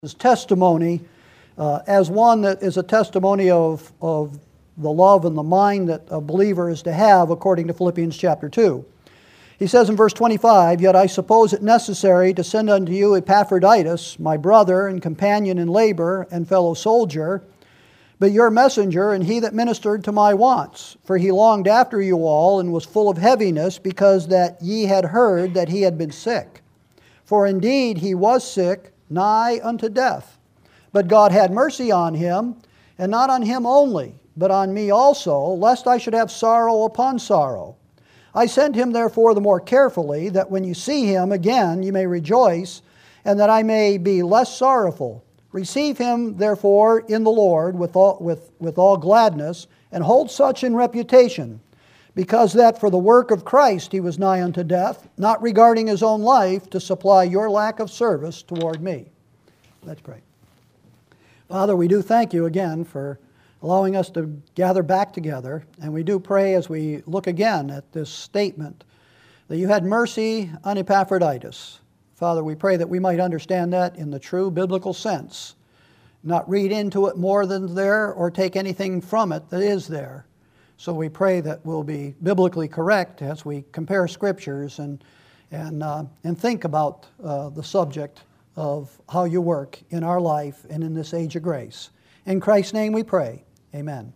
his testimony as one that is a testimony of the love and the mind that a believer is to have according to Philippians chapter 2. He says in verse 25, "Yet I suppose it necessary to send unto you Epaphroditus, my brother and companion in labor and fellow soldier, but your messenger and he that ministered to my wants. For he longed after you all and was full of heaviness, because that ye had heard that he had been sick. For indeed he was sick, nigh unto death. But God had mercy on him, and not on him only, but on me also, lest I should have sorrow upon sorrow. I sent him therefore the more carefully, that when you see him again you may rejoice, and that I may be less sorrowful. Receive him therefore in the Lord with all gladness, and hold such in reputation, because that for the work of Christ he was nigh unto death, not regarding his own life, to supply your lack of service toward me." Let's pray. Father, we do thank you again for allowing us to gather back together, and we do pray as we look again at this statement that you had mercy on Epaphroditus. Father, we pray that we might understand that in the true biblical sense, not read into it more than there or take anything from it that is there. So we pray that we'll be biblically correct as we compare scriptures and think about the subject of how you work in our life and in this age of grace. In Christ's name we pray. Amen.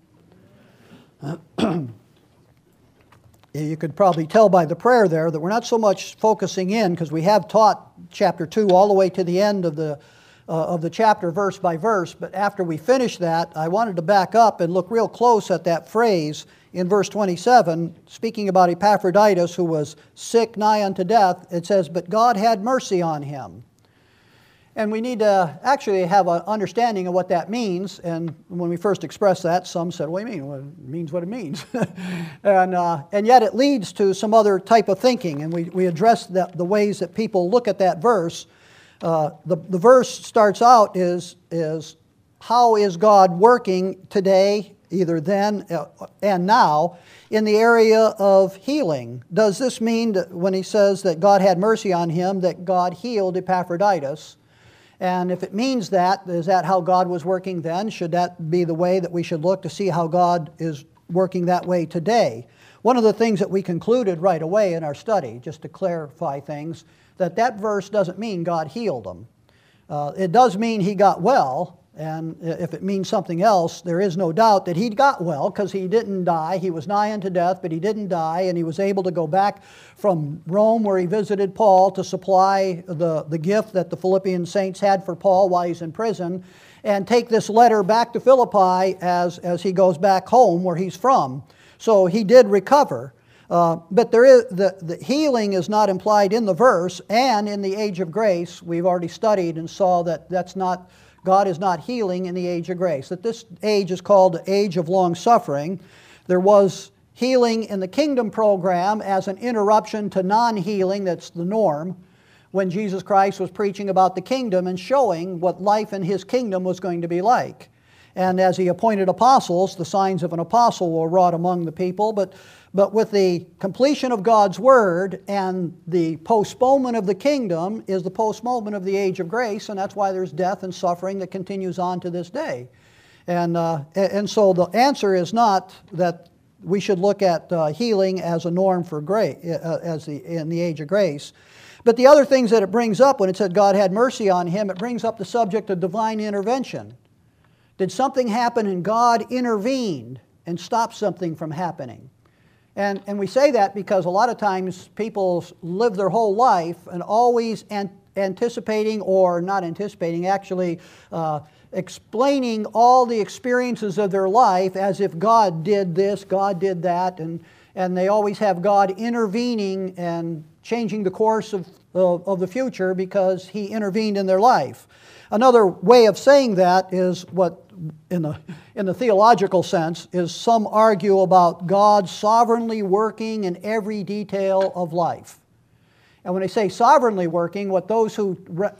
You could probably tell by the prayer there that we're not so much focusing in, because we have taught chapter 2 all the way to the end of the chapter verse by verse, but after we finish that, I wanted to back up and look real close at that phrase in verse 27, speaking about Epaphroditus, who was sick nigh unto death. It says, "But God had mercy on him." And we need to actually have an understanding of what that means. And when we first expressed that, some said, "What do you mean?" Well, it means what it means. and yet it leads to some other type of thinking. And we addressed the ways that people look at that verse. The verse starts out is how is God working today, either then and now, in the area of healing? Does this mean that when he says that God had mercy on him, that God healed Epaphroditus? And if it means that, is that how God was working then? Should that be the way that we should look to see how God is working that way today? One of the things that we concluded right away in our study, just to clarify things, that verse doesn't mean God healed him. It does mean he got well, and if it means something else, there is no doubt that he got well, because he didn't die. He was nigh unto death, but he didn't die, and he was able to go back from Rome, where he visited Paul, to supply the gift that the Philippian saints had for Paul while he's in prison, and take this letter back to Philippi as he goes back home where he's from. So he did recover. But there is the healing is not implied in the verse, and in the age of grace, we've already studied and saw that God is not healing in the age of grace. That this age is called the age of long suffering. There was healing in the kingdom program as an interruption to non-healing, that's the norm, when Jesus Christ was preaching about the kingdom and showing what life in his kingdom was going to be like. And as he appointed apostles, the signs of an apostle were wrought among the people, but with the completion of God's word and the postponement of the kingdom is the postponement of the age of grace, and that's why there's death and suffering that continues on to this day. And so the answer is not that we should look at healing as a norm for grace, in the age of grace. But the other things that it brings up, when it said God had mercy on him, it brings up the subject of divine intervention. Did something happen and God intervened and stopped something from happening? And we say that because a lot of times people live their whole life and always anticipating, or not anticipating, actually explaining all the experiences of their life as if God did this, God did that, and they always have God intervening and changing the course of the future because he intervened in their life. Another way of saying that is what, in the theological sense, is some argue about God sovereignly working in every detail of life. And when they say sovereignly working, what those who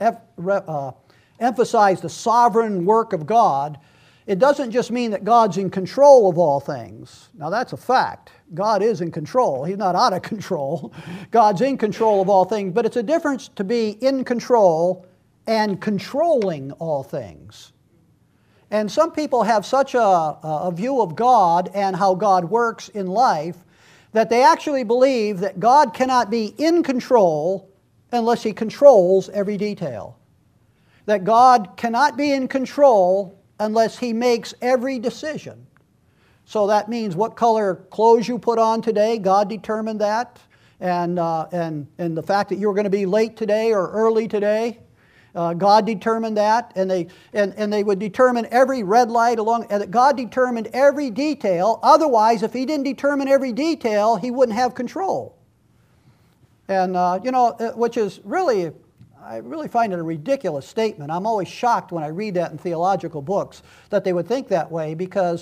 emphasize the sovereign work of God, it doesn't just mean that God's in control of all things. Now that's a fact. God is in control. He's not out of control. God's in control of all things. But it's a difference to be in control and controlling all things. And some people have such a view of God and how God works in life that they actually believe that God cannot be in control unless He controls every detail. That God cannot be in control unless He makes every decision. So that means what color clothes you put on today, God determined that. And the fact that you were going to be late today or early today, God determined that, and they would determine every red light along, and God determined every detail. Otherwise, if He didn't determine every detail, He wouldn't have control. And, which is really, I really find it a ridiculous statement. I'm always shocked when I read that in theological books, that they would think that way, because,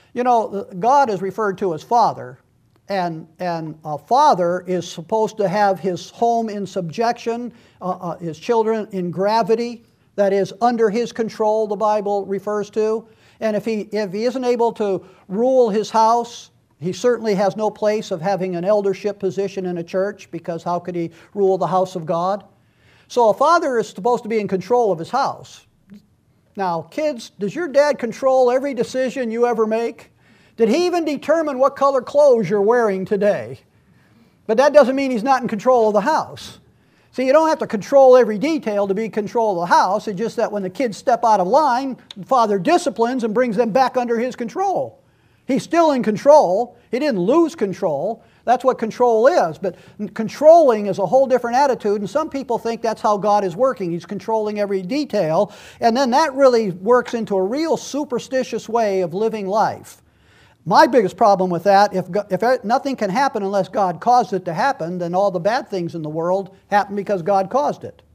God is referred to as Father. And a father is supposed to have his home in subjection, his children in gravity, that is under his control, the Bible refers to. And if he isn't able to rule his house, he certainly has no place of having an eldership position in a church, because how could he rule the house of God? So a father is supposed to be in control of his house. Now, kids, does your dad control every decision you ever make? Did he even determine what color clothes you're wearing today? But that doesn't mean he's not in control of the house. See, you don't have to control every detail to be in control of the house. It's just that when the kids step out of line, the father disciplines and brings them back under his control. He's still in control. He didn't lose control. That's what control is. But controlling is a whole different attitude, and some people think that's how God is working. He's controlling every detail, and then that really works into a real superstitious way of living life. My biggest problem with that, if nothing can happen unless God caused it to happen, then all the bad things in the world happen because God caused it.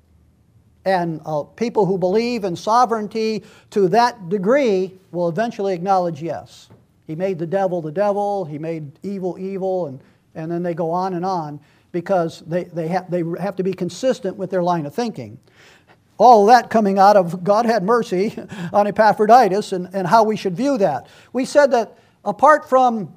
And people who believe in sovereignty to that degree will eventually acknowledge, yes, He made the devil, He made evil, and then they go on, because they have to be consistent with their line of thinking. All of that coming out of God had mercy on Epaphroditus and how we should view that. We said that apart from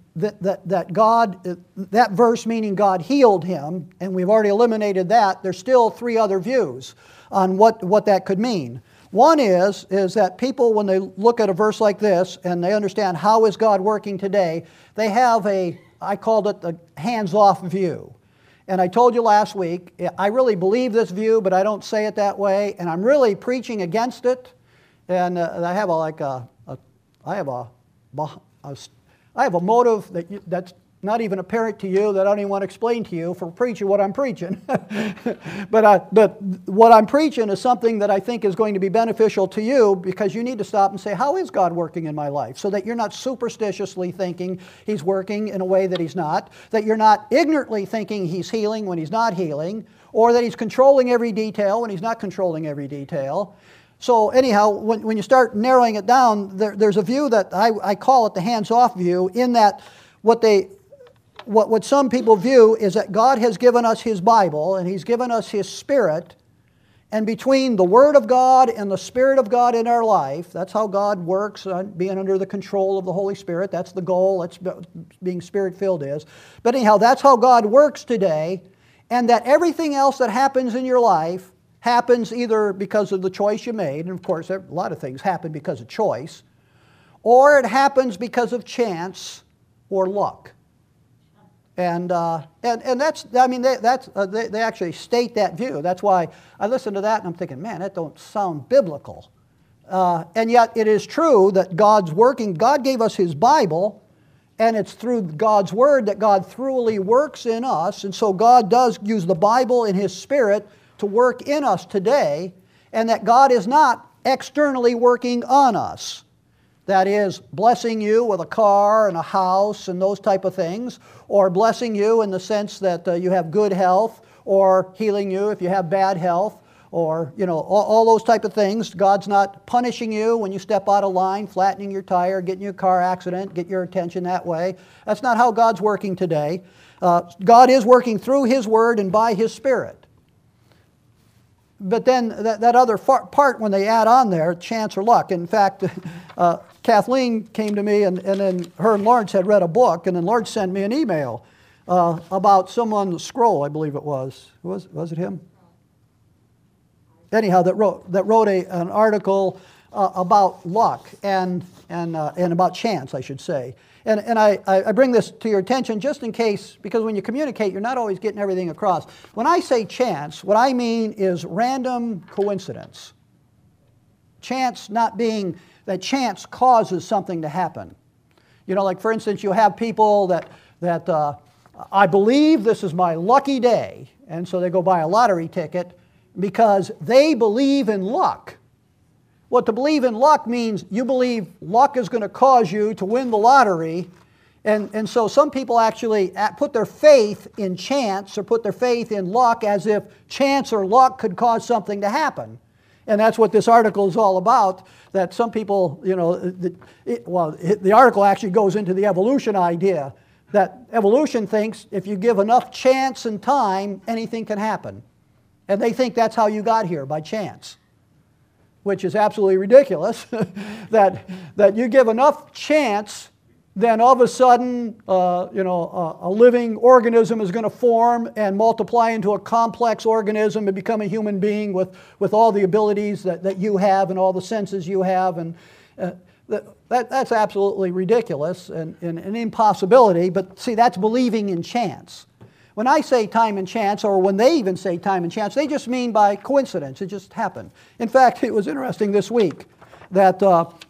that God, that verse meaning God healed him, and we've already eliminated that, there's still three other views on what that could mean. One is that people, when they look at a verse like this and they understand how is God working today, they have I called it the hands-off view. And I told you last week, I really believe this view, but I don't say it that way, and I'm really preaching against it. And I have a motive that's not even apparent to you, that I don't even want to explain to you for preaching what I'm preaching. But what I'm preaching is something that I think is going to be beneficial to you, because you need to stop and say, how is God working in my life? So that you're not superstitiously thinking He's working in a way that He's not, that you're not ignorantly thinking He's healing when He's not healing, or that He's controlling every detail when He's not controlling every detail. So anyhow, when you start narrowing it down, there's a view that I call it the hands-off view, in that what some people view is that God has given us His Bible and He's given us His Spirit, and between the Word of God and the Spirit of God in our life, that's how God works, being under the control of the Holy Spirit. That's the goal. That's being Spirit-filled is. But anyhow, that's how God works today, and that everything else that happens in your life happens either because of the choice you made, and of course a lot of things happen because of choice, or it happens because of chance or luck. And that's, I mean, they actually state that view. That's why I listen to that and I'm thinking, man, that don't sound biblical. And yet it is true that God's working. God gave us His Bible, and it's through God's Word that God thoroughly works in us. And so God does use the Bible and His Spirit to work in us today, and that God is not externally working on us. That is, blessing you with a car and a house and those type of things, or blessing you in the sense that you have good health, or healing you if you have bad health, or all those type of things. God's not punishing you when you step out of line, flattening your tire, getting you a car accident, get your attention that way. That's not how God's working today. God is working through His Word and by His Spirit. But then that other part, when they add on there, chance or luck. In fact, Kathleen came to me, and then her and Lawrence had read a book, and then Lawrence sent me an email about someone, Scroll, I believe it was. Was it him? anyhow, that wrote an article about luck and about chance, I should say. And I bring this to your attention just in case, because when you communicate, you're not always getting everything across. When I say chance, what I mean is random coincidence. Chance not being that chance causes something to happen. You know, like for instance, you have people that I believe this is my lucky day, and so they go buy a lottery ticket because they believe in luck. Well, to believe in luck means you believe luck is going to cause you to win the lottery. And so some people actually put their faith in chance or put their faith in luck as if chance or luck could cause something to happen. And that's what this article is all about, that some people, you know, the article actually goes into the evolution idea, that evolution thinks if you give enough chance and time, anything can happen. And they think that's how you got here, by chance, which is absolutely ridiculous, that you give enough chance, then all of a sudden, a living organism is going to form and multiply into a complex organism and become a human being with all the abilities that you have and all the senses you have. And that's absolutely ridiculous and an impossibility. But see, that's believing in chance. When I say time and chance, or when they even say time and chance, they just mean by coincidence. It just happened. In fact, it was interesting this week that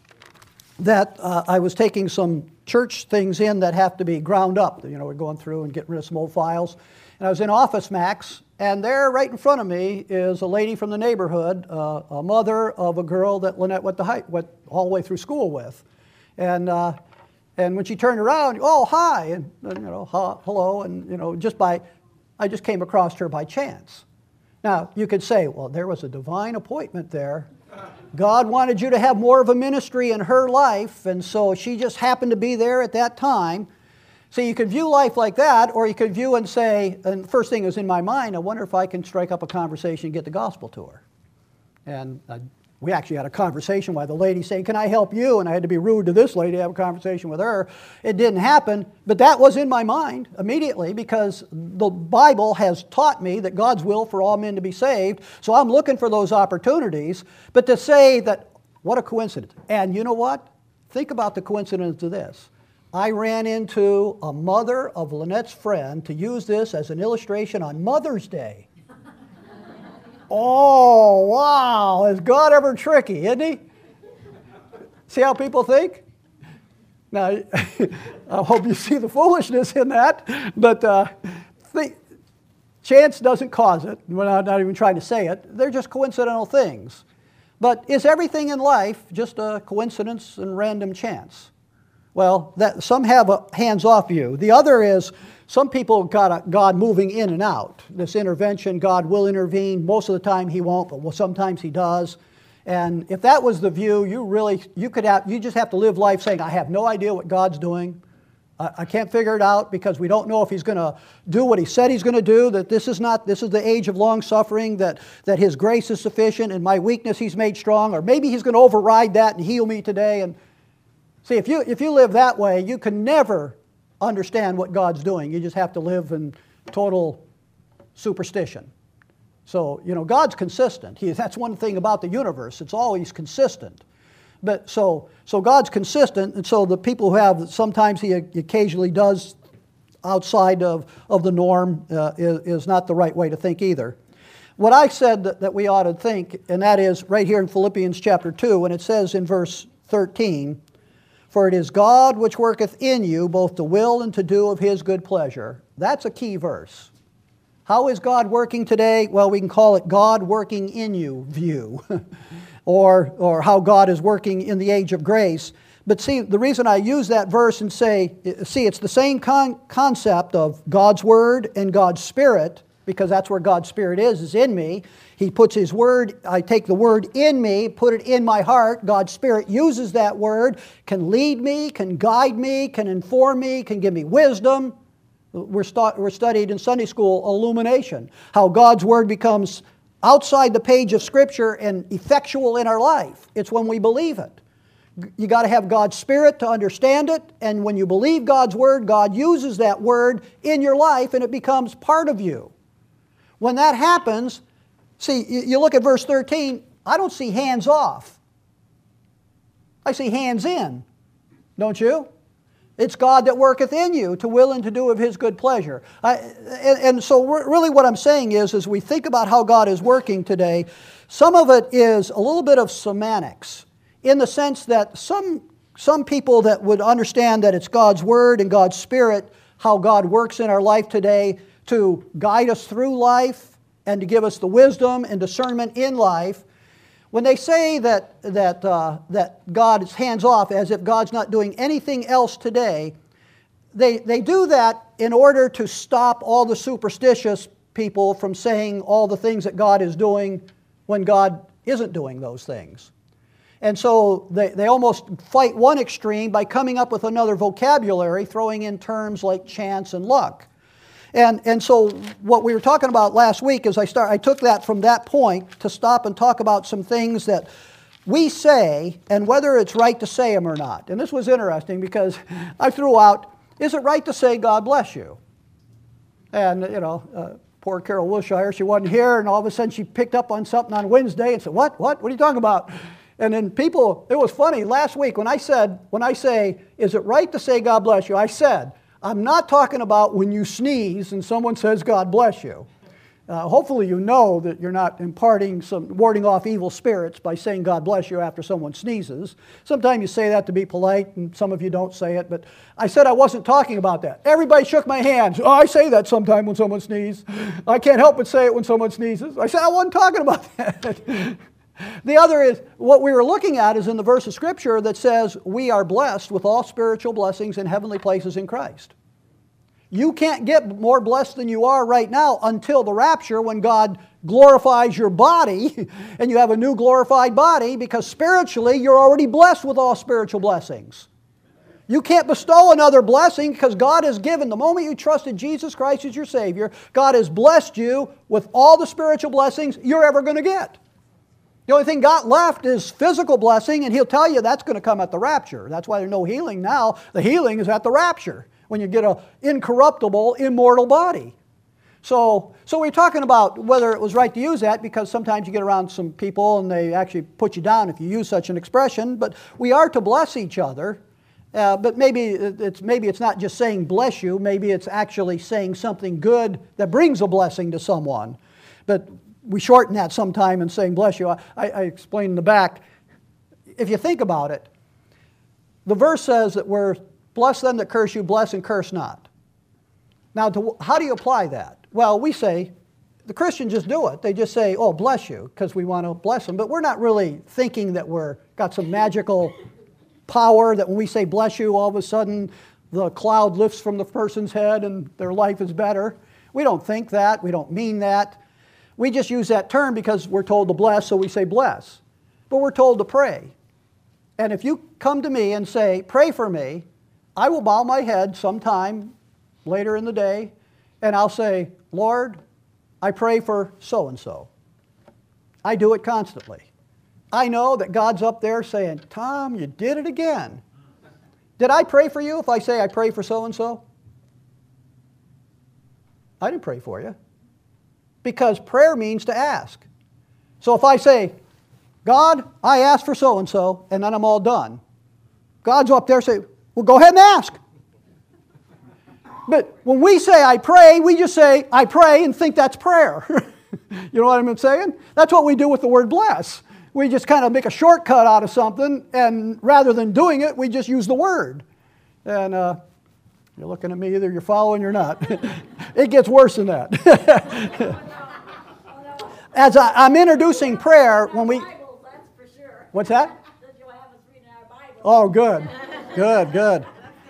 I was taking some church things in that have to be ground up. You know, we're going through and getting rid of some old files. And I was in Office Max, and there right in front of me is a lady from the neighborhood, a mother of a girl that Lynette went all the way through school with. And when she turned around, oh, hi, and hello, and I just came across her by chance. Now, you could say, well, there was a divine appointment there. God wanted you to have more of a ministry in her life, and so she just happened to be there at that time. So you could view life like that, or you could view and say, and the first thing that was in my mind, I wonder if I can strike up a conversation and get the gospel to her. And we actually had a conversation while the lady saying, can I help you? And I had to be rude to this lady to have a conversation with her. It didn't happen, but that was in my mind immediately because the Bible has taught me that God's will for all men to be saved. So I'm looking for those opportunities. But to say that, what a coincidence. And you know what? Think about the coincidence of this. I ran into a mother of Lynette's friend to use this as an illustration on Mother's Day. Oh, wow, is God ever tricky, isn't he? See how people think? Now, I hope you see the foolishness in that, but chance doesn't cause it. We're not even trying to say it. They're just coincidental things. But is everything in life just a coincidence and random chance? Well, some have a hands-off view. The other is some people got God moving in and out. This intervention, God will intervene. Most of the time He won't, but sometimes He does. And if that was the view, you just have to live life saying, I have no idea what God's doing. I can't figure it out because we don't know if He's going to do what He said He's going to do, that this is the age of long suffering, that His grace is sufficient and my weakness He's made strong, or maybe He's going to override that and heal me today. And see, if you live that way, you can never understand what God's doing. You just have to live in total superstition. So, God's consistent. That's one thing about the universe. It's always consistent. But so God's consistent, and so the people who have, sometimes He occasionally does outside of the norm is not the right way to think either. What I said that we ought to think, and that is right here in Philippians chapter 2, when it says in verse 13, for it is God which worketh in you both to will and to do of His good pleasure. That's a key verse. How is God working today? Well, we can call it God working in you view, or how God is working in the age of grace. But see, the reason I use that verse and say, it's the same concept of God's Word and God's Spirit, because that's where God's Spirit is in me. He puts His Word, I take the Word in me, put it in my heart. God's Spirit uses that Word, can lead me, can guide me, can inform me, can give me wisdom. We're studied in Sunday school illumination, how God's Word becomes outside the page of Scripture and effectual in our life. It's when we believe it. You got to have God's Spirit to understand it, and when you believe God's Word, God uses that Word in your life and it becomes part of you. When that happens, See, you look at verse 13, I don't see hands off. I see hands in, don't you? It's God that worketh in you to will and to do of His good pleasure. And so really what I'm saying is, as we think about how God is working today, some of it is a little bit of semantics, in the sense that some people that would understand that it's God's Word and God's Spirit, how God works in our life today to guide us through life and to give us the wisdom and discernment in life. When they say that God is hands off, as if God's not doing anything else today, they do that in order to stop all the superstitious people from saying all the things that God is doing when God isn't doing those things. And so they almost fight one extreme by coming up with another vocabulary, throwing in terms like chance and luck. And so what we were talking about last week is I took that from that point to stop and talk about some things that we say and whether it's right to say them or not. And this was interesting because I threw out, is it right to say God bless you? And, poor Carol Wilshire, she wasn't here, and all of a sudden she picked up on something on Wednesday and said, What are you talking about? And then people, it was funny, last week when I say, is it right to say God bless you? I said, I'm not talking about when you sneeze and someone says God bless you. Hopefully you know that you're not warding off evil spirits by saying God bless you after someone sneezes. Sometimes you say that to be polite, and some of you don't say it, but I said I wasn't talking about that. Everybody shook my hands. Oh, I say that sometime when someone sneezes. I can't help but say it when someone sneezes. I said I wasn't talking about that. The other is, what we were looking at is in the verse of Scripture that says, we are blessed with all spiritual blessings in heavenly places in Christ. You can't get more blessed than you are right now until the rapture, when God glorifies your body and you have a new glorified body, because spiritually you're already blessed with all spiritual blessings. You can't bestow another blessing because God has given, the moment you trusted Jesus Christ as your Savior, God has blessed you with all the spiritual blessings you're ever going to get. The only thing God left is physical blessing, and He'll tell you that's going to come at the rapture. That's why there's no healing now. The healing is at the rapture, when you get an incorruptible, immortal body. So we're talking about whether it was right to use that, because sometimes you get around some people and they actually put you down if you use such an expression. But we are to bless each other. But maybe it's not just saying bless you. Maybe it's actually saying something good that brings a blessing to someone. But we shorten that sometime and saying bless you. I explained in the back. If you think about it, the verse says that we're bless them that curse you, bless and curse not. Now, how do you apply that? Well, we say, the Christians just do it. They just say, oh, bless you, because we want to bless them. But we're not really thinking that got some magical power that when we say bless you, all of a sudden the cloud lifts from the person's head and their life is better. We don't think that. We don't mean that. We just use that term because we're told to bless, so we say bless. But we're told to pray. And if you come to me and say, pray for me, I will bow my head sometime later in the day, and I'll say, Lord, I pray for so-and-so. I do it constantly. I know that God's up there saying, Tom, you did it again. Did I pray for you if I say I pray for so-and-so? I didn't pray for you. Because prayer means to ask. So if I say, God, I asked for so-and-so, and then I'm all done, God's up there saying, well, go ahead and ask. But when we say I pray, we just say I pray and think that's prayer. You know what I'm saying? That's what we do with the word bless. We just kind of make a shortcut out of something, and rather than doing it, we just use the word. And you're looking at me, either you're following or not. It gets worse than that. As I'm introducing prayer, when we... What's that? Oh, good. Good.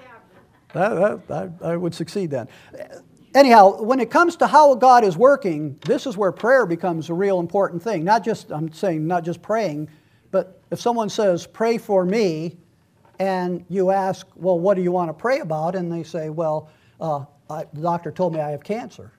I would succeed then. Anyhow, when it comes to how God is working, this is where prayer becomes a real important thing. I'm saying not just praying, but if someone says, pray for me, and you ask, well, what do you want to pray about? And they say, well, the doctor told me I have cancer.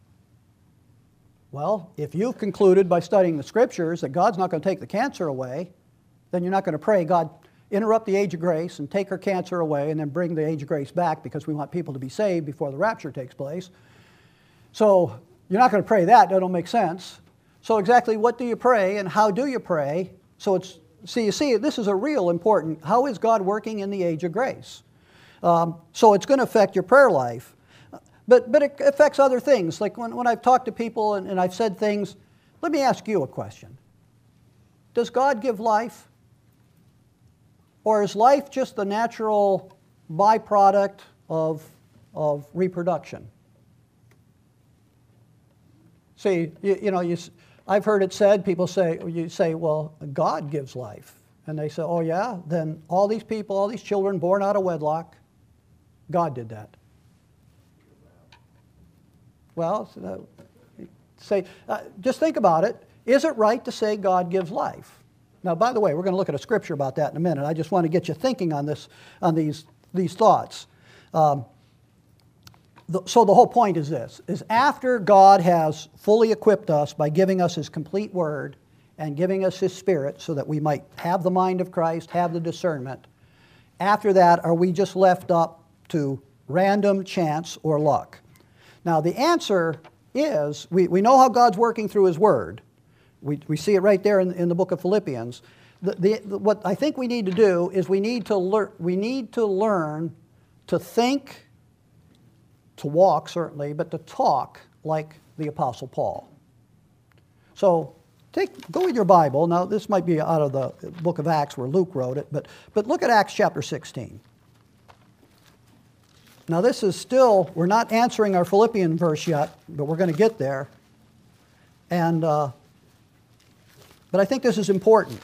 Well, if you've concluded by studying the Scriptures that God's not going to take the cancer away, then you're not going to pray, God, interrupt the age of grace and take her cancer away and then bring the age of grace back, because we want people to be saved before the rapture takes place. So you're not going to pray that. That don't make sense. So exactly what do you pray and how do you pray? So you see, this is a real important, how is God working in the age of grace? So it's going to affect your prayer life. But it affects other things. Like when I've talked to people and I've said things, let me ask you a question. Does God give life? Or is life just the natural byproduct of reproduction? See, I've heard it said, you say, well, God gives life. And they say, oh yeah, then all these people, all these children born out of wedlock, God did that. Well, just think about it. Is it right to say God gives life? Now, by the way, we're going to look at a scripture about that in a minute. I just want to get you thinking on these thoughts. So the whole point is this, is after God has fully equipped us by giving us His complete Word and giving us His Spirit so that we might have the mind of Christ, have the discernment, after that, are we just left up to random chance or luck? Now, the answer is, we know how God's working through His Word. We see it right there in the book of Philippians. What I think we need to do is we need to learn to think, to walk certainly, but to talk like the Apostle Paul. So go with your Bible. Now this might be out of the book of Acts where Luke wrote it, but look at Acts chapter 16. Now this is still, we're not answering our Philippian verse yet, but we're going to get there. And but I think this is important.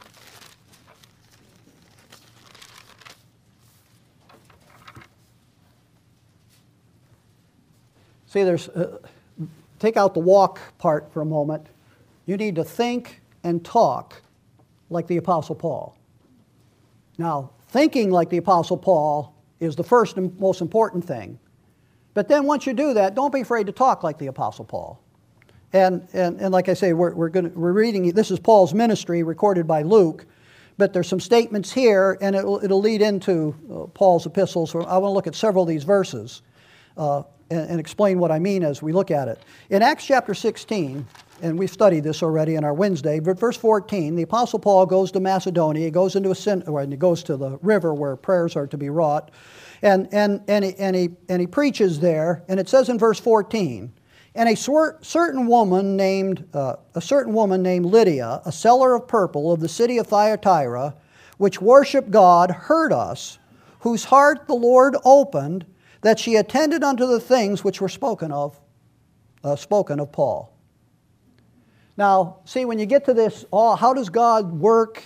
See, take out the walk part for a moment. You need to think and talk like the Apostle Paul. Now, thinking like the Apostle Paul is the first and most important thing. But then once you do that, don't be afraid to talk like the Apostle Paul. And like I say, we're reading, this is Paul's ministry recorded by Luke, but there's some statements here, and it'll lead into Paul's epistles. I want to look at several of these verses and explain what I mean as we look at it. In Acts chapter 16, and we've studied this already in our Wednesday, but verse 14, the Apostle Paul goes to Macedonia. He goes into he goes to the river where prayers are to be wrought, and he preaches there. And it says in verse 14, and a certain woman named Lydia, a seller of purple of the city of Thyatira, which worshipped God, heard us, whose heart the Lord opened, that she attended unto the things which were spoken of Paul. Now, see, when you get to this, how does God work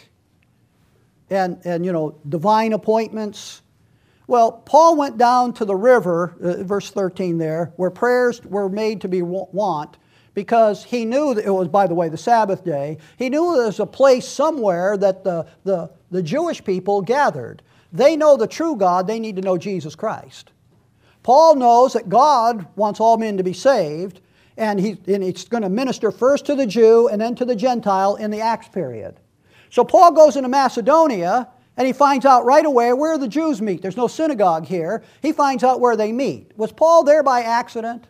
and divine appointments? Well, Paul went down to the river, verse 13 there, where prayers were made to be wont, because he knew that it was, by the way, the Sabbath day. He knew there was a place somewhere that the Jewish people gathered. They know the true God. They need to know Jesus Christ. Paul knows that God wants all men to be saved, and he's going to minister first to the Jew and then to the Gentile in the Acts period. So Paul goes into Macedonia, and he finds out right away where the Jews meet. There's no synagogue here. He finds out where they meet. Was Paul there by accident?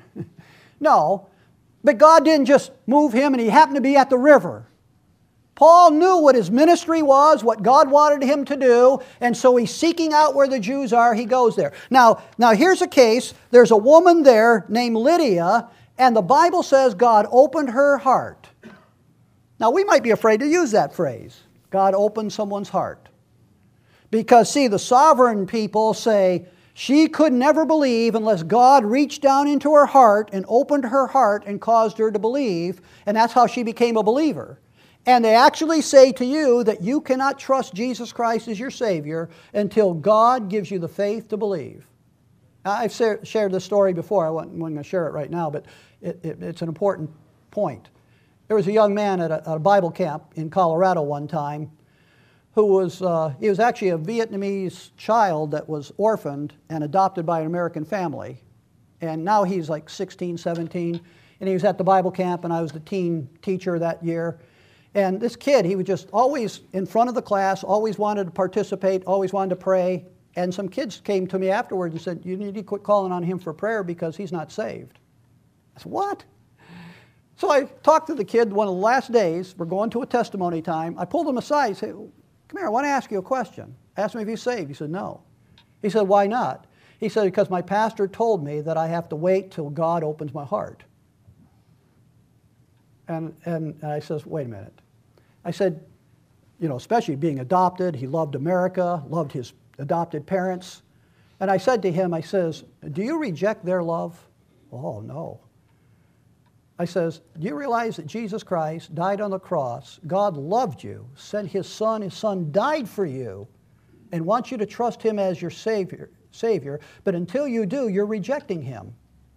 No. But God didn't just move him and he happened to be at the river. Paul knew what his ministry was, what God wanted him to do, and so he's seeking out where the Jews are. He goes there. Now here's a case. There's a woman there named Lydia, and the Bible says God opened her heart. Now we might be afraid to use that phrase. God opened someone's heart. Because, see, the sovereign people say she could never believe unless God reached down into her heart and opened her heart and caused her to believe, and that's how she became a believer. And they actually say to you that you cannot trust Jesus Christ as your Savior until God gives you the faith to believe. Now, I've shared this story before. I wasn't going to share it right now, but it's an important point. There was a young man at a Bible camp in Colorado one time who was actually a Vietnamese child that was orphaned and adopted by an American family. And now he's like 16, 17, and he was at the Bible camp, and I was the teen teacher that year. And this kid, he was just always in front of the class, always wanted to participate, always wanted to pray. And some kids came to me afterwards and said, you need to quit calling on him for prayer because he's not saved. I said, what? So I talked to the kid one of the last days. We're going to a testimony time. I pulled him aside and said, come here, I want to ask you a question. I asked him if he's saved. He said, no. He said, why not? He said, because my pastor told me that I have to wait till God opens my heart. And I says, wait a minute. I said, you know, especially being adopted, he loved America, loved his adopted parents. And I said to him, I says, do you reject their love? Oh, no. I says, do you realize that Jesus Christ died on the cross? God loved you, sent his son died for you, and wants you to trust him as your Savior. But until you do, you're rejecting him.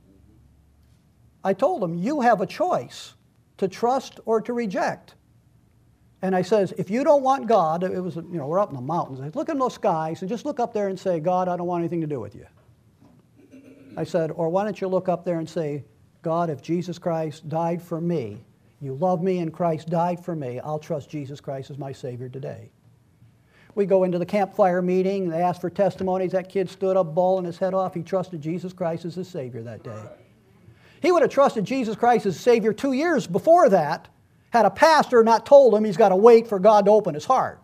I told him, you have a choice to trust or to reject. And I says, if you don't want God, it was, you know, we're up in the mountains. I said, look in those skies and just look up there and say, God, I don't want anything to do with you. I said, or why don't you look up there and say, God, if Jesus Christ died for me, you love me and Christ died for me, I'll trust Jesus Christ as my Savior today. We go into the campfire meeting, they ask for testimonies. That kid stood up, bawling his head off. He trusted Jesus Christ as his Savior that day. He would have trusted Jesus Christ as Savior 2 years before that, had a pastor not told him he's got to wait for God to open his heart.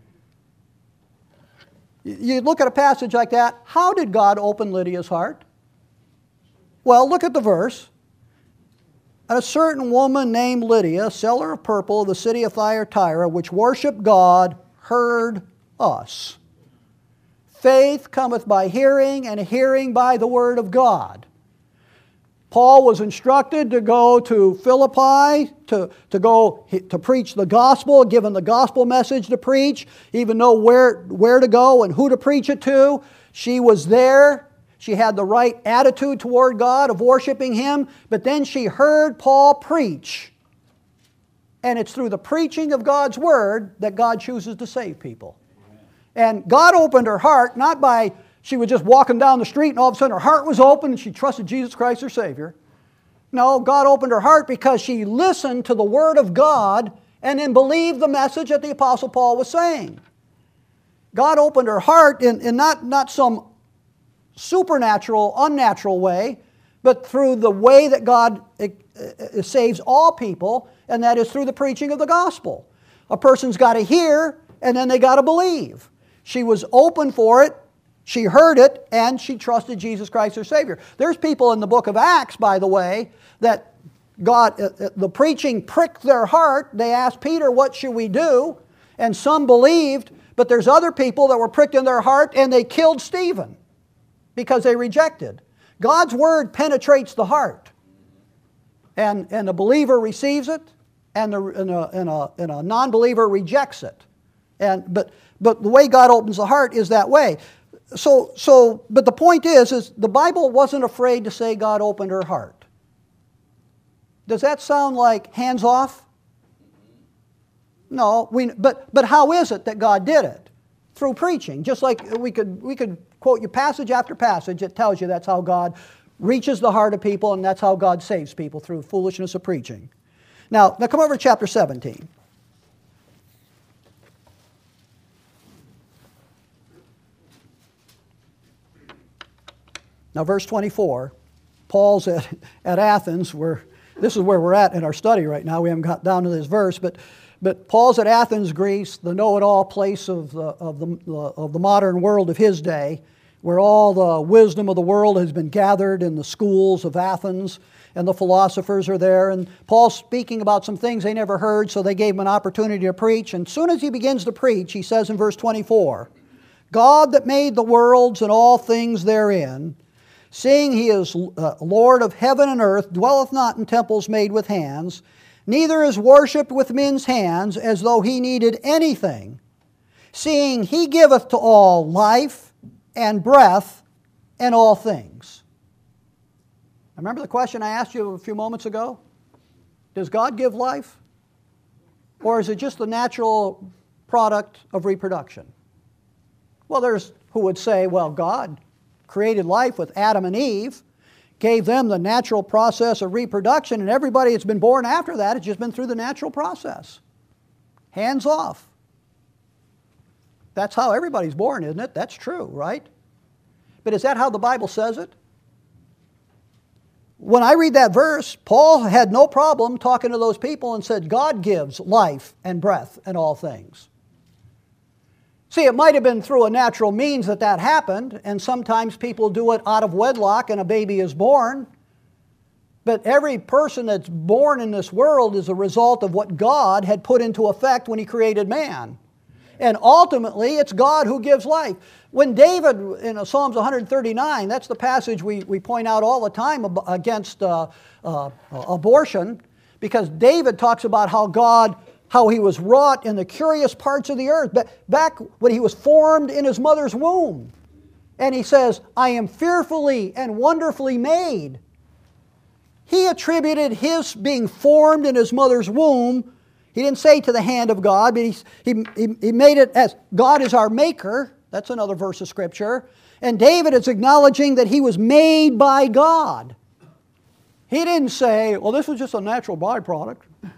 You look at a passage like that, how did God open Lydia's heart? Well, look at the verse. And a certain woman named Lydia, seller of purple of the city of Thyatira, which worshiped God, heard us. Faith cometh by hearing, and hearing by the word of God. Paul was instructed to go to Philippi, to preach the gospel, given the gospel message to preach, even know where to go and who to preach it to. She was there. She had the right attitude toward God of worshiping Him, but then she heard Paul preach. And it's through the preaching of God's Word that God chooses to save people. And God opened her heart, not by she was just walking down the street and all of a sudden her heart was open and she trusted Jesus Christ her Savior. No, God opened her heart because she listened to the Word of God and then believed the message that the Apostle Paul was saying. God opened her heart in not some supernatural, unnatural way, but through the way that God saves all people, and that is through the preaching of the gospel. A person's got to hear, and then they got to believe. She was open for it, she heard it, and she trusted Jesus Christ her Savior. There's people in the book of Acts, by the way, that God, the preaching pricked their heart. They asked Peter, what should we do? And some believed, but there's other people that were pricked in their heart, and they killed Stephen because they rejected. God's Word penetrates the heart. And the believer receives it, and a non-believer rejects it. But the way God opens the heart is that way. But the point is the Bible wasn't afraid to say God opened her heart. Does that sound like hands off? No. But how is it that God did it? Through preaching. Just like we could quote you passage after passage that tells you that's how God reaches the heart of people, and that's how God saves people, through foolishness of preaching. Now come over to chapter 17. Now verse 24, Paul's at Athens, this is where we're at in our study right now. We haven't got down to this verse, but Paul's at Athens, Greece, the know-it-all place of the modern world of his day, where all the wisdom of the world has been gathered in the schools of Athens, and the philosophers are there. And Paul's speaking about some things they never heard, so they gave him an opportunity to preach. And as soon as he begins to preach, he says in verse 24, God that made the worlds and all things therein, seeing He is Lord of heaven and earth, dwelleth not in temples made with hands, neither is worshipped with men's hands, as though He needed anything, seeing He giveth to all life and breath and all things. Remember the question I asked you a few moments ago? Does God give life? Or is it just the natural product of reproduction? Well, there's who would say, well, God created life with Adam and Eve, gave them the natural process of reproduction, and everybody that's been born after that has just been through the natural process. Hands off. That's how everybody's born, isn't it? That's true, right? But is that how the Bible says it? when I read that verse, Paul had no problem talking to those people and said, God gives life and breath and all things. See, it might have been through a natural means that happened, and sometimes people do it out of wedlock and a baby is born. But every person that's born in this world is a result of what God had put into effect when He created man. And ultimately, it's God who gives life. When David, in Psalms 139, that's the passage we point out all the time against abortion, because David talks about how he was wrought in the curious parts of the earth, but back when he was formed in his mother's womb. And he says, I am fearfully and wonderfully made. He attributed his being formed in his mother's womb, he didn't say to the hand of God, but he made it as God is our maker. That's another verse of Scripture. And David is acknowledging that he was made by God. He didn't say, well, this was just a natural byproduct.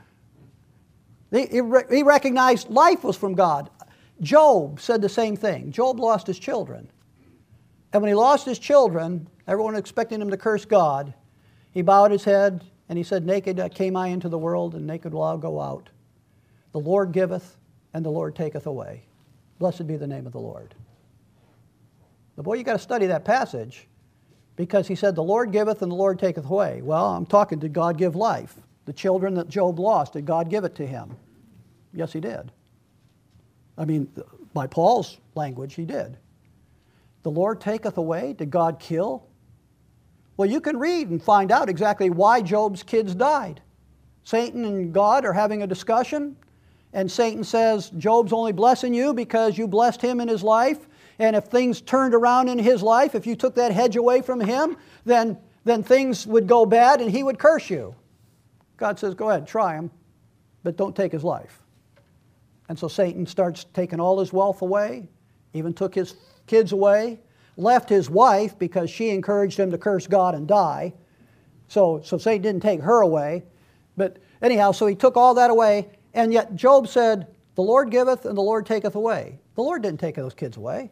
He recognized life was from God. Job said the same thing. Job lost his children. And when he lost his children, everyone expecting him to curse God, he bowed his head and he said, naked came I into the world, and naked will I go out. The Lord giveth, and the Lord taketh away. Blessed be the name of the Lord. But boy, you got to study that passage, because he said, the Lord giveth and the Lord taketh away. Well, I'm talking, did God give life? The children that Job lost, did God give it to him? Yes, He did. I mean, by Paul's language, He did. The Lord taketh away, did God kill? Well, you can read and find out exactly why Job's kids died. Satan and God are having a discussion, and Satan says, Job's only blessing you because you blessed him in his life, and if things turned around in his life, if you took that hedge away from him, then things would go bad and he would curse you. God says, go ahead, try him, but don't take his life. And so Satan starts taking all his wealth away, even took his kids away, left his wife because she encouraged him to curse God and die. So Satan didn't take her away. But anyhow, so he took all that away, and yet Job said, the Lord giveth and the Lord taketh away. The Lord didn't take those kids away.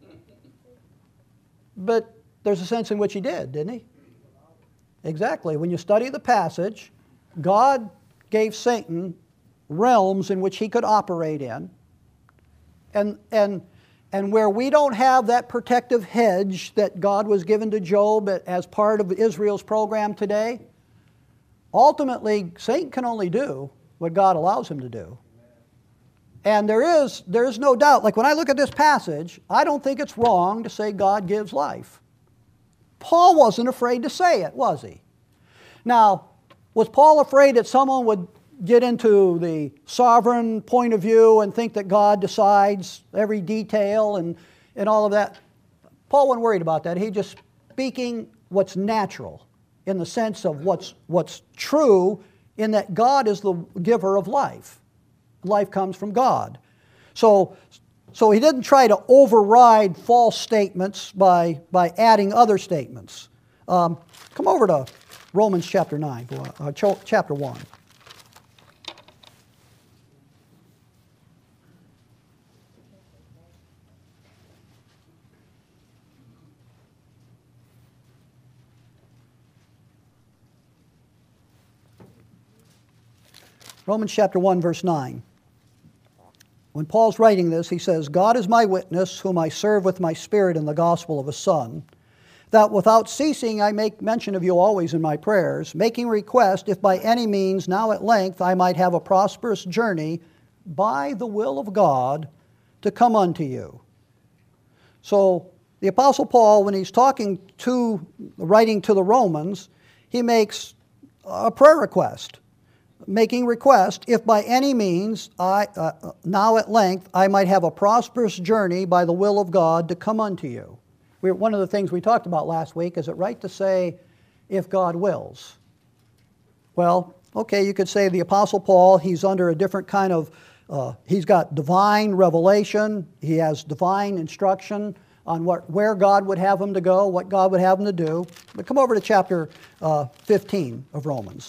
But there's a sense in which He did, didn't He? Exactly. When you study the passage, God gave Satan realms in which he could operate in. And where we don't have that protective hedge that God was given to Job as part of Israel's program today, ultimately Satan can only do what God allows him to do. And there is no doubt, like when I look at this passage, I don't think it's wrong to say God gives life. Paul wasn't afraid to say it, was he? Now, was Paul afraid that someone would get into the sovereign point of view and think that God decides every detail and all of that? Paul wasn't worried about that. He just speaking what's natural in the sense of what's true, in that God is the giver of life. Life comes from God. So he didn't try to override false statements by adding other statements. Come over to Romans chapter 9, chapter 1. Romans chapter 1, verse 9. When Paul's writing this, he says, God is my witness, whom I serve with my spirit in the gospel of His Son, that without ceasing I make mention of you always in my prayers, making request, if by any means now at length I might have a prosperous journey by the will of God to come unto you. So the Apostle Paul, when he's writing to the Romans, he makes a prayer request. Making request, if by any means now at length I might have a prosperous journey by the will of God to come unto you. One of the things we talked about last week, is it right to say, if God wills? Well, okay, you could say the Apostle Paul, he's under a different kind of, he's got divine revelation, he has divine instruction on where God would have him to go, what God would have him to do. But come over to chapter 15 of Romans.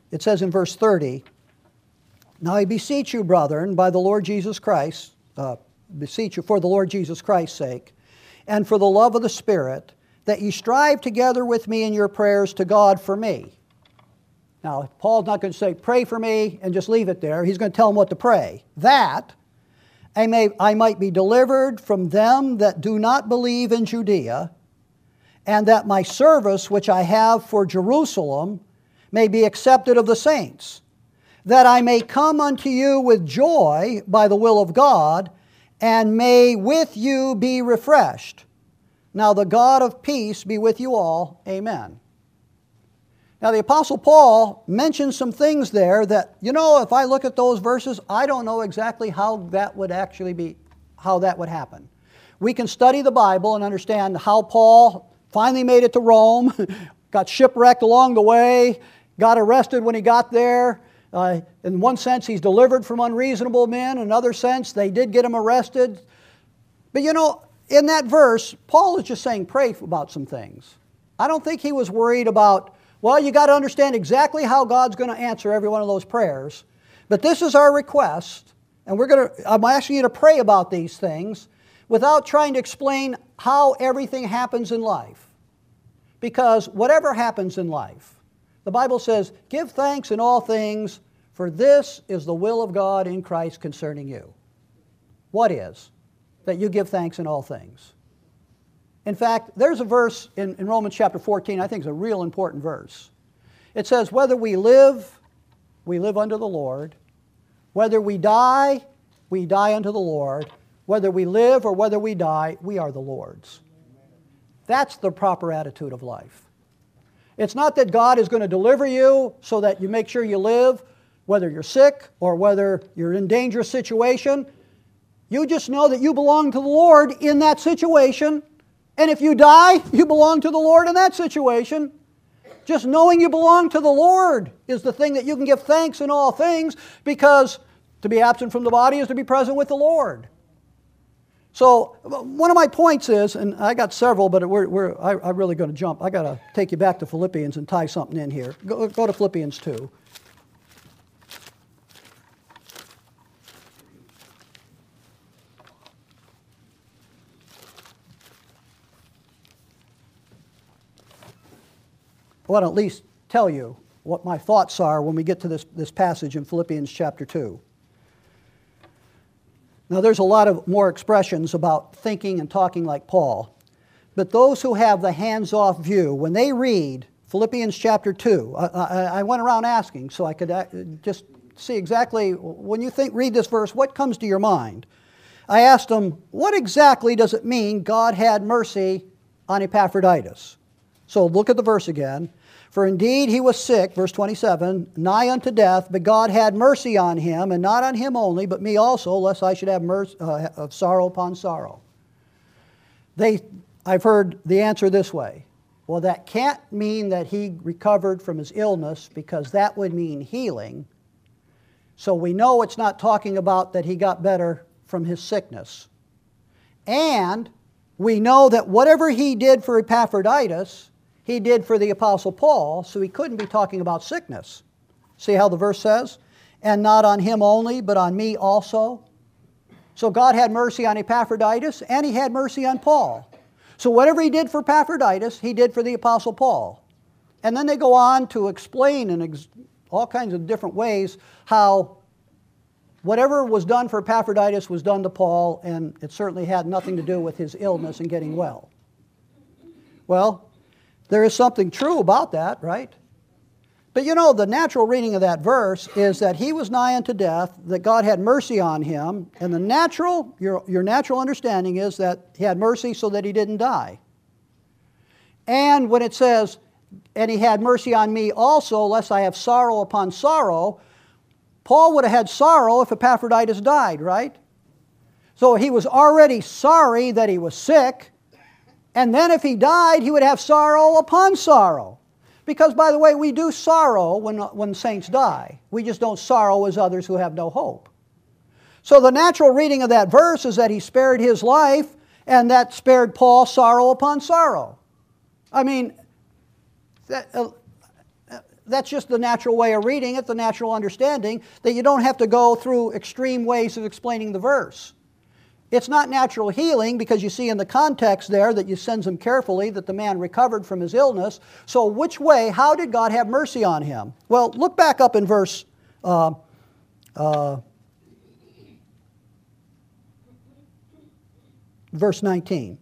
it says in verse 30, "Now I beseech you, brethren, by the Lord Jesus Christ, beseech you for the Lord Jesus Christ's sake, and for the love of the Spirit, that ye strive together with me in your prayers to God for me." Now, Paul's not going to say, "Pray for me," and just leave it there. He's going to tell them what to pray. "That I might be delivered from them that do not believe in Judea, and that my service which I have for Jerusalem may be accepted of the saints, that I may come unto you with joy by the will of God, and may with you be refreshed. Now the God of peace be with you all. Amen." Now the Apostle Paul mentions some things there that, if I look at those verses, I don't know exactly how that would happen. We can study the Bible and understand how Paul finally made it to Rome, got shipwrecked along the way, got arrested when he got there. In one sense, he's delivered from unreasonable men. In another sense, they did get him arrested. But in that verse, Paul is just saying pray about some things. I don't think he was worried about, well, you got to understand exactly how God's going to answer every one of those prayers. But this is our request, and I'm asking you to pray about these things without trying to explain how everything happens in life. Because whatever happens in life, the Bible says, "Give thanks in all things, for this is the will of God in Christ concerning you." What is? That you give thanks in all things. In fact, there's a verse in Romans chapter 14, I think is a real important verse. It says, "Whether we live unto the Lord. Whether we die unto the Lord. Whether we live or whether we die, we are the Lord's." That's the proper attitude of life. It's not that God is going to deliver you so that you make sure you live, whether you're sick or whether you're in a dangerous situation. You just know that you belong to the Lord in that situation. And if you die, you belong to the Lord in that situation. Just knowing you belong to the Lord is the thing that you can give thanks in all things, because to be absent from the body is to be present with the Lord. So one of my points is, and I got several, but I'm really going to jump. I got to take you back to Philippians and tie something in here. Go to Philippians 2. I want to at least tell you what my thoughts are when we get to this passage in Philippians chapter 2. Now there's a lot of more expressions about thinking and talking like Paul, but those who have the hands-off view, when they read Philippians chapter 2, I went around asking so I could just see exactly, when you read this verse, what comes to your mind? I asked them, what exactly does it mean God had mercy on Epaphroditus? So look at the verse again. "For indeed he was sick," verse 27, "nigh unto death, but God had mercy on him, and not on him only, but me also, lest I should have of sorrow upon sorrow." I've heard the answer this way. Well, that can't mean that he recovered from his illness, because that would mean healing. So we know it's not talking about that he got better from his sickness. And we know that whatever he did for Epaphroditus, he did for the Apostle Paul, so he couldn't be talking about sickness. See how the verse says? "And not on him only, but on me also." So God had mercy on Epaphroditus, and he had mercy on Paul. So whatever he did for Epaphroditus, he did for the Apostle Paul. And then they go on to explain in all kinds of different ways how whatever was done for Epaphroditus was done to Paul, and it certainly had nothing to do with his illness and getting well. Well, there is something true about that, right? But the natural reading of that verse is that he was nigh unto death, that God had mercy on him, and your natural understanding is that he had mercy so that he didn't die. And when it says, "And he had mercy on me also, lest I have sorrow upon sorrow," Paul would have had sorrow if Epaphroditus died, right? So he was already sorry that he was sick, and then if he died, he would have sorrow upon sorrow. Because, by the way, we do sorrow when saints die. We just don't sorrow as others who have no hope. So the natural reading of that verse is that he spared his life, and that spared Paul sorrow upon sorrow. I mean, that's just the natural way of reading it, the natural understanding, that you don't have to go through extreme ways of explaining the verse. It's not natural healing because you see in the context there that you sends him carefully that the man recovered from his illness. So which way, how did God have mercy on him? Well, look back up in verse 19.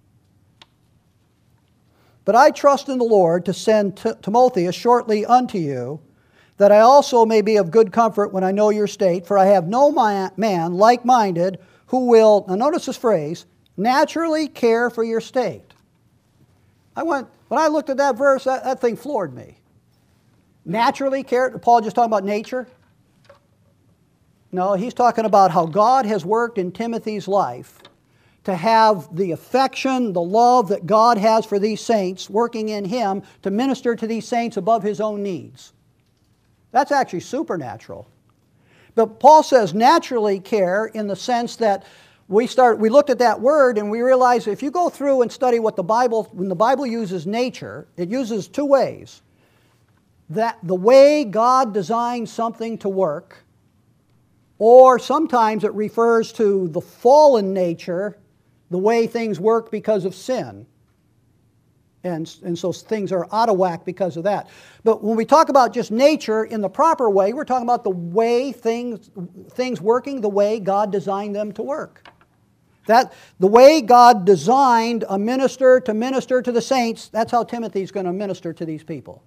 But I trust in the Lord to send Timotheus shortly unto you, that I also may be of good comfort when I know your state, for I have no man like-minded who will, now notice this phrase, naturally care for your state. When I looked at that verse, that thing floored me. Naturally care, Paul just talking about nature? No, he's talking about how God has worked in Timothy's life to have the affection, the love that God has for these saints working in him to minister to these saints above his own needs. That's actually supernatural. But Paul says naturally care in the sense that we looked at that word and we realized if you go through and study when the Bible uses nature, it uses two ways. That the way God designed something to work, or sometimes it refers to the fallen nature, the way things work because of sin. And so things are out of whack because of that. But when we talk about just nature in the proper way, we're talking about the way things working the way God designed them to work. That the way God designed a minister to minister to the saints, that's how Timothy's going to minister to these people.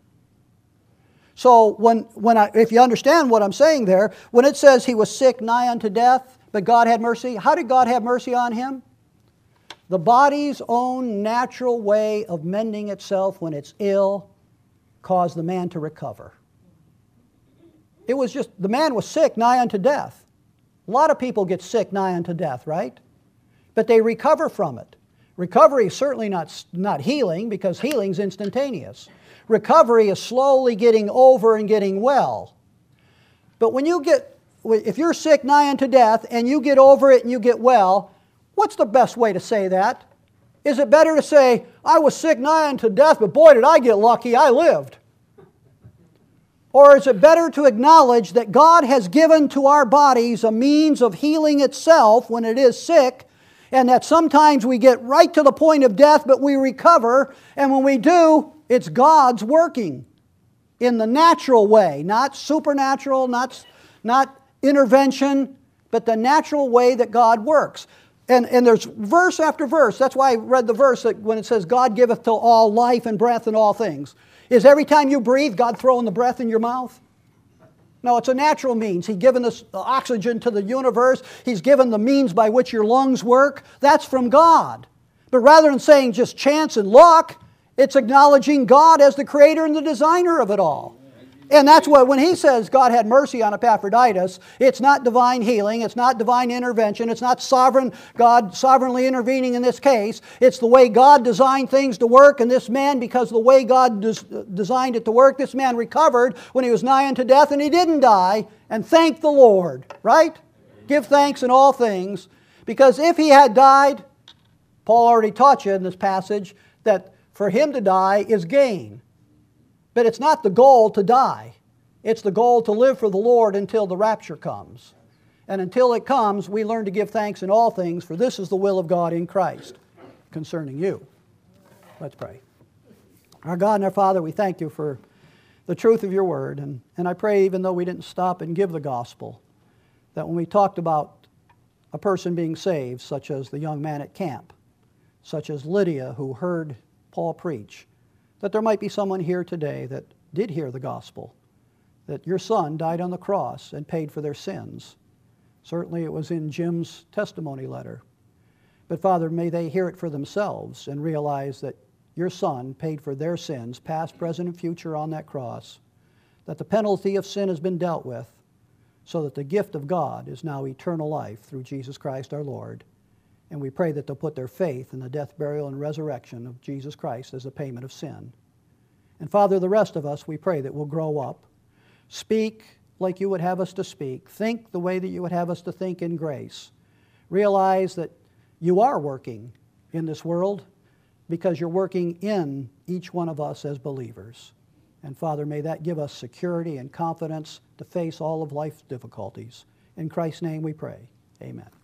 So if you understand what I'm saying there, when it says he was sick nigh unto death, but God had mercy, how did God have mercy on him? The body's own natural way of mending itself when it's ill caused the man to recover. It was just, the man was sick nigh unto death. A lot of people get sick nigh unto death, right? But they recover from it. Recovery is certainly not healing, because healing's instantaneous. Recovery is slowly getting over and getting well. But if you're sick nigh unto death and you get over it and you get well, what's the best way to say that? Is it better to say, I was sick nigh unto death, but boy did I get lucky, I lived? Or is it better to acknowledge that God has given to our bodies a means of healing itself when it is sick, and that sometimes we get right to the point of death, but we recover, and when we do, it's God's working in the natural way, not supernatural, not intervention, but the natural way that God works. And there's verse after verse. That's why I read the verse that when it says, God giveth to all life and breath and all things. Is every time you breathe, God throwing the breath in your mouth? No, it's a natural means. He's given us oxygen to the universe. He's given the means by which your lungs work. That's from God. But rather than saying just chance and luck, it's acknowledging God as the creator and the designer of it all. And that's what, when he says God had mercy on Epaphroditus, it's not divine healing, it's not divine intervention, it's not God sovereignly intervening in this case. It's the way God designed things to work, and this man, because of the way God designed it to work, this man recovered when he was nigh unto death, and he didn't die, and thank the Lord, right? Give thanks in all things, because if he had died, Paul already taught you in this passage that for him to die is gain. But it's not the goal to die. It's the goal to live for the Lord until the rapture comes. And until it comes, we learn to give thanks in all things, for this is the will of God in Christ concerning you. Let's pray. Our God and our Father, we thank you for the truth of your word. And I pray, even though we didn't stop and give the gospel, that when we talked about a person being saved, such as the young man at camp, such as Lydia who heard Paul preach, that there might be someone here today that did hear the gospel, that your son died on the cross and paid for their sins. Certainly it was in Jim's testimony letter. But Father, may they hear it for themselves and realize that your son paid for their sins, past, present, and future, on that cross, that the penalty of sin has been dealt with, so that the gift of God is now eternal life through Jesus Christ our Lord. And we pray that they'll put their faith in the death, burial, and resurrection of Jesus Christ as a payment of sin. And Father, the rest of us, we pray that we'll grow up, speak like you would have us to speak, think the way that you would have us to think in grace. Realize that you are working in this world because you're working in each one of us as believers. And Father, may that give us security and confidence to face all of life's difficulties. In Christ's name we pray. Amen.